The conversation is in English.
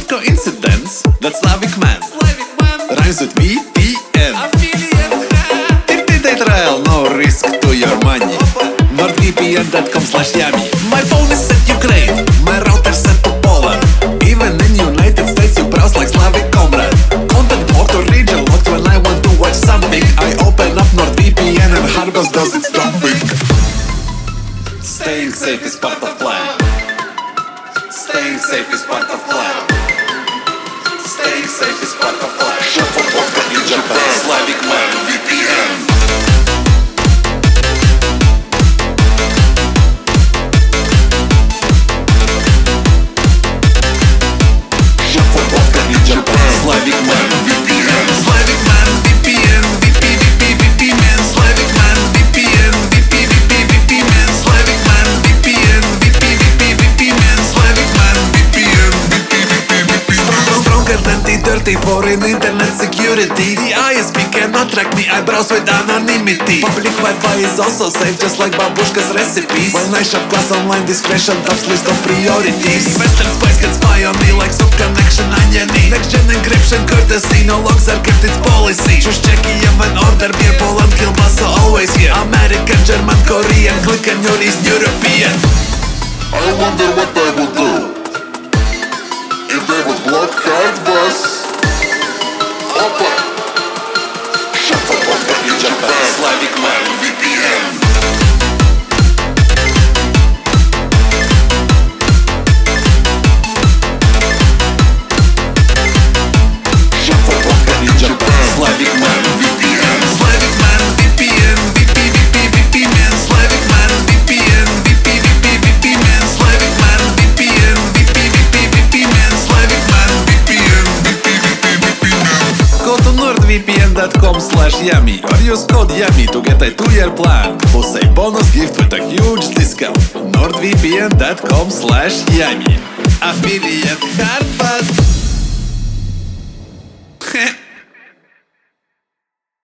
coincidence that Slavic man rhymes with VPN. Dictate trial, no risk to your money. NordVPN.com/yummy. My phone is set Ukraine, my router set to Poland. Even in United States you browse like Slavic comrade. Content blocked or region locked when I want to watch something. I open up NordVPN and Hargos does its dumping. Staying safe is part of plan. Staying safe is part of plan. Staying safe is part of plan. Shut for vodka in Japan. Slavic man VPN. Shut for vodka in Japan. Slavic man VPN. Slavic man VPN. VP man. Slavic man VPN. VP man. Slavic man VPN. VP man. Slavic man VPN. Stronger than T30 for internet security. The ISP cannot track me, I browse with anonymity. Public Wi-Fi is also safe, just like babushka's recipes. When I shop class online, discretion tops list of priorities. Western spies can spy on me like sub connection oniony. Next gen encryption courtesy, no logs are kept, it's policy. Choose Czechia when order beer, Poland, kielbasa always here. American, German, Korean, click and you're East European. I wonder what they would do if they would block Hargos. Opa! Shut for vodka in Japan. Slavic man VPN. Shut for vodka in Japan. Slavic man VPN. Slavic man VPN. VP man. Slavic man VPN. VP man. Slavic man VPN. VP man. Slavic man VPN. Go to nordvpn.com/yummy or use code YUMMY to get a 2-year plan plus a bonus gift with a huge discount. nordvpn.com/yummy. Affiliate Harvard.